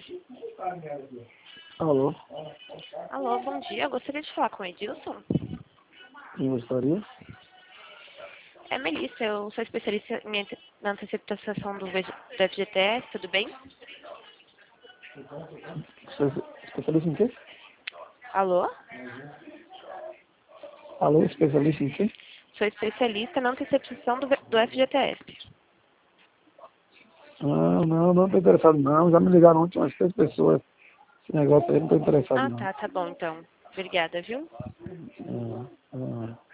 Alô? Alô, bom dia. Eu gostaria de falar com o Edilson. Quem gostaria? É Melissa, eu sou especialista na antecipação do FGTS, tudo bem? Você é especialista em quê? Alô? Alô, especialista em quê? Sou especialista na antecipação do FGTS. Não estou interessado não. Já me ligaram ontem umas 3 pessoas. Esse negócio aí não estou interessado Ah, não. tá bom então. Obrigada, viu? Ah, ah.